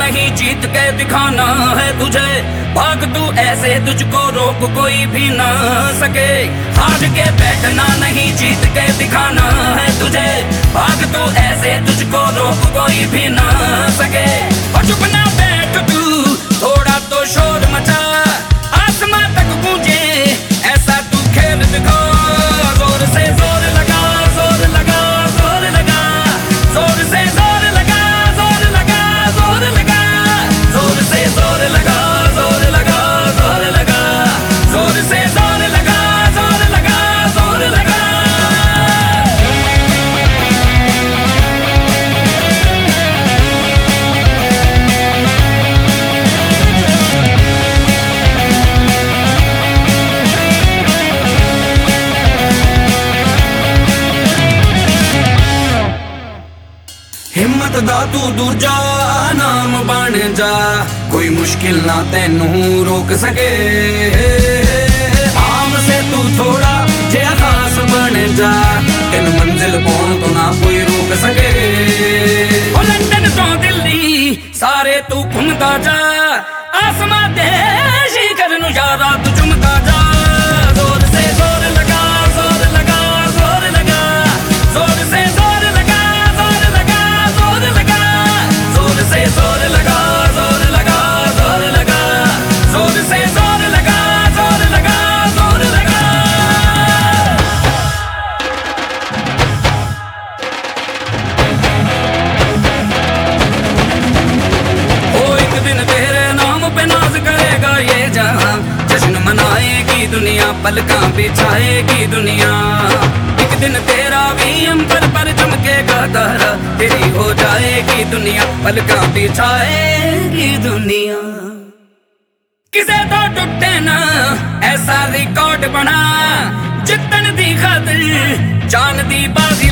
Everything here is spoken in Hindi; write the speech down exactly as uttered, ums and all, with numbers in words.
नहीं जीत के दिखाना है तुझे। भाग तू ऐसे तुझको रोक कोई भी ना सके। हार के बैठना नहीं जीत के दिखाना है तुझे। भाग तू ऐसे तुझको रोक कोई भी ना सके। और चुप ना बैठ तू, थोड़ा तो शोर मचा, आसमां तक गूंजे ऐसा तू खेल दिखा। जोर से जोर लगा, जोर लगा, जोर लगा, जोर से जोर लगा, जोर लगा, जोर लगा, जोर से जोर लगा, जोर लगा, जोर लगा, जोर से जोर लगा, जोर लगा, जोर लगा। हिम्मत दा तू दूजा नाम बन जा, कोई मुश्किल ना तेनू रोक सके। आम से तू थोड़ा जिहा खास बन जा, तेन मंजिल पहुंच तो ना कोई रोक सके। ओ लंदन तो दिल्ली सारे तू घूमदा जा, आसमां दे शिखर नू यारा तू चुमदा जा। जोर से जोर लगा, जोर लगा, जोर लगा, जोर से जोर लगा, जोर लगा, जोर लगा, जोर से जोर लगा, जोर लगा, जोर लगा, जोर से जोर लगा, जोर लगा, जोर लगा। ओ एक दिन तेरे नाम पे नाज करेगा ये जहां, जश्न मनाएगी दुनिया, पलकां बिछाएगी दुनिया। एक दिन तेरा भी अंबर पर चमकेगा तारा, तेरी हो जाएगी दुनिया, पलकां बिछाएगी दुनिया। किसे तो टूटे ना ऐसा रिकॉर्ड बना, जितन दी खातिर जान दी बाजी